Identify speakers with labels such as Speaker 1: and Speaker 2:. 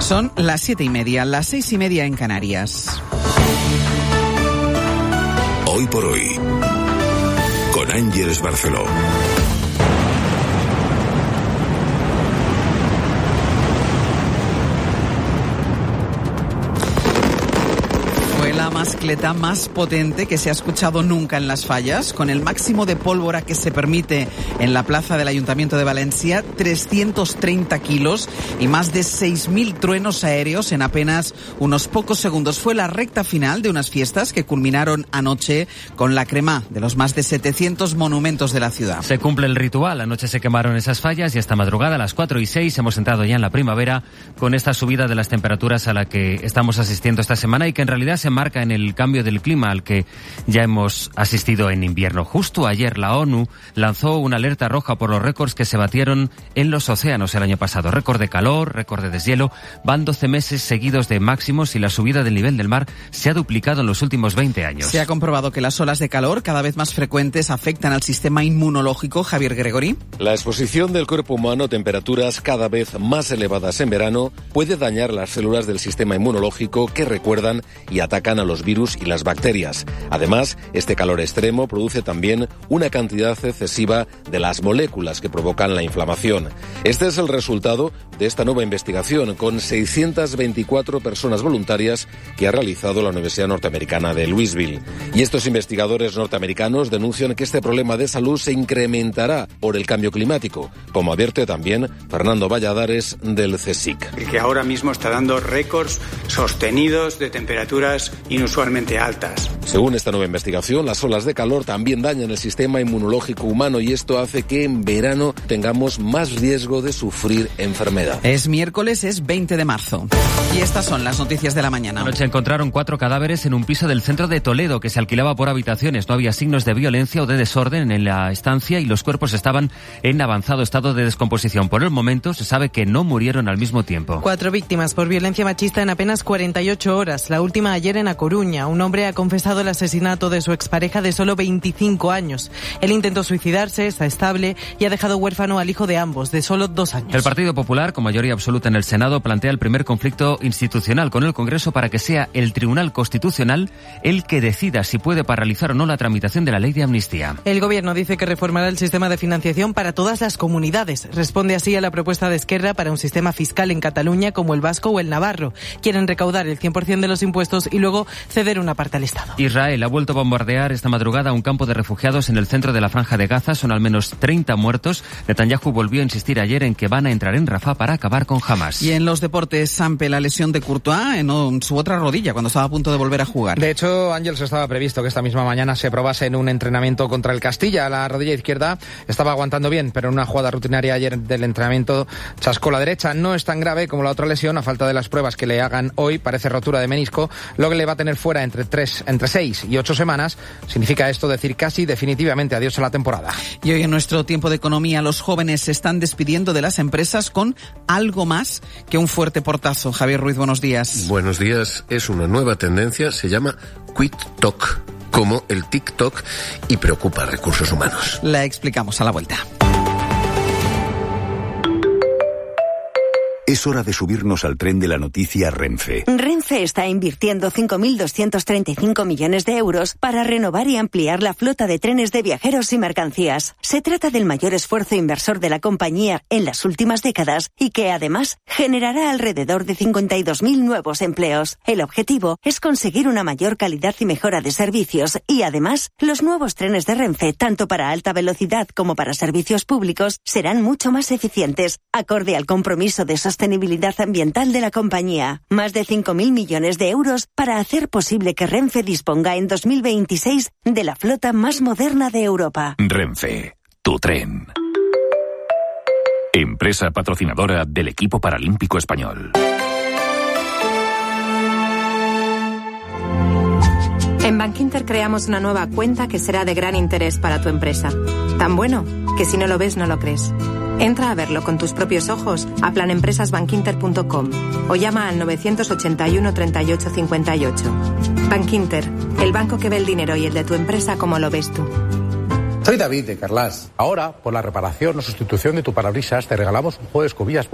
Speaker 1: Son las 7:30, las 6:30 en Canarias.
Speaker 2: Hoy por hoy, con Ángeles Barceló.
Speaker 1: La mascleta más potente que se ha escuchado nunca en las fallas, con el máximo de pólvora que se permite en la plaza del Ayuntamiento de Valencia, 330 kilos y más de 6.000 truenos aéreos en apenas unos pocos segundos. Fue la recta final de unas fiestas que culminaron anoche con la crema de los más de 700 monumentos de la ciudad.
Speaker 3: Se cumple el ritual. Anoche se quemaron esas fallas y esta madrugada a las 4:06 hemos entrado ya en la primavera con esta subida de las temperaturas a la que estamos asistiendo esta semana y que en realidad se marca en el cambio del clima al que ya hemos asistido en invierno. Justo ayer la ONU lanzó una alerta roja por los récords que se batieron en los océanos el año pasado. Récord de calor, récord de deshielo. Van 12 meses seguidos de máximos y la subida del nivel del mar se ha duplicado en los últimos 20 años.
Speaker 1: Se ha comprobado que las olas de calor cada vez más frecuentes afectan al sistema inmunológico. Javier Gregory.
Speaker 4: La exposición del cuerpo humano a temperaturas cada vez más elevadas en verano puede dañar las células del sistema inmunológico que recuerdan y atacan a los virus y las bacterias. Además, este calor extremo produce también una cantidad excesiva de las moléculas que provocan la inflamación. Este es el resultado de esta nueva investigación con 624 personas voluntarias que ha realizado la Universidad Norteamericana de Louisville. Y estos investigadores norteamericanos denuncian que este problema de salud se incrementará por el cambio climático, como advierte también Fernando Valladares del CSIC.
Speaker 5: El que ahora mismo está dando récords sostenidos de temperaturas inusualmente altas.
Speaker 4: Según esta nueva investigación, las olas de calor también dañan el sistema inmunológico humano y esto hace que en verano tengamos más riesgo de sufrir enfermedad.
Speaker 1: Es miércoles, es 20 de marzo. Y estas son las noticias de la mañana.
Speaker 3: Anoche encontraron 4 cadáveres en un piso del centro de Toledo que se alquilaba por habitaciones. No había signos de violencia o de desorden en la estancia y los cuerpos estaban en avanzado estado de descomposición. Por el momento se sabe que no murieron al mismo tiempo.
Speaker 6: 4 víctimas por violencia machista en apenas 48 horas. La última ayer en A Coruña. Un hombre ha confesado el asesinato de su expareja de solo 25 años. Él intentó suicidarse, está estable y ha dejado huérfano al hijo de ambos, de solo 2 años.
Speaker 3: El Partido Popular, con mayoría absoluta en el Senado, plantea el primer conflicto institucional con el Congreso para que sea el Tribunal Constitucional el que decida si puede paralizar o no la tramitación de la ley de amnistía.
Speaker 6: El Gobierno dice que reformará el sistema de financiación para todas las comunidades. Responde así a la propuesta de Esquerra para un sistema fiscal en Cataluña como el vasco o el navarro. Quieren recaudar el 100% de los impuestos y luego ceder una parte al Estado.
Speaker 3: Israel ha vuelto a bombardear esta madrugada un campo de refugiados en el centro de la Franja de Gaza. Son al menos 30 muertos. Netanyahu volvió a insistir ayer en que van a entrar en Rafah para acabar con Hamas.
Speaker 1: Y en los deportes, Sampe, la lesión de Courtois en su otra rodilla cuando estaba a punto de volver a jugar.
Speaker 7: De hecho, Ángel, se estaba previsto que esta misma mañana se probase en un entrenamiento contra el Castilla. La rodilla izquierda estaba aguantando bien, pero en una jugada rutinaria ayer del entrenamiento chascó la derecha. No es tan grave como la otra lesión, a falta de las pruebas que le hagan hoy. Parece rotura de menisco, lo que le va a tener fuera entre 6 y 8 semanas. Significa esto decir casi definitivamente adiós a la temporada.
Speaker 1: Y hoy en nuestro tiempo de economía, los jóvenes se están despidiendo de las empresas con algo más que un fuerte portazo. Javier Ruiz, buenos días.
Speaker 8: Buenos días. Es una nueva tendencia, se llama Quit Talk, como el TikTok, y preocupa a recursos humanos.
Speaker 1: La explicamos a la vuelta.
Speaker 9: Es hora de subirnos al tren de la noticia Renfe.
Speaker 10: Renfe está invirtiendo 5.235 millones de euros para renovar y ampliar la flota de trenes de viajeros y mercancías. Se trata del mayor esfuerzo inversor de la compañía en las últimas décadas y que además generará alrededor de 52.000 nuevos empleos. El objetivo es conseguir una mayor calidad y mejora de servicios y además los nuevos trenes de Renfe, tanto para alta velocidad como para servicios públicos, serán mucho más eficientes, acorde al compromiso de sostenibilidad ambiental de la compañía. Más de 5.000 millones de euros para hacer posible que Renfe disponga en 2026 de la flota más moderna de Europa.
Speaker 9: Renfe, tu tren. Empresa patrocinadora del equipo paralímpico español.
Speaker 11: En Bankinter creamos una nueva cuenta que será de gran interés para tu empresa. Tan bueno que si no lo ves no lo crees. Entra a verlo con tus propios ojos a planempresasbankinter.com o llama al 981 38 58. Bankinter, el banco que ve el dinero y el de tu empresa como lo ves tú.
Speaker 12: Soy David de Carlas. Ahora, por la reparación o sustitución de tu parabrisas, te regalamos un juego de escobillas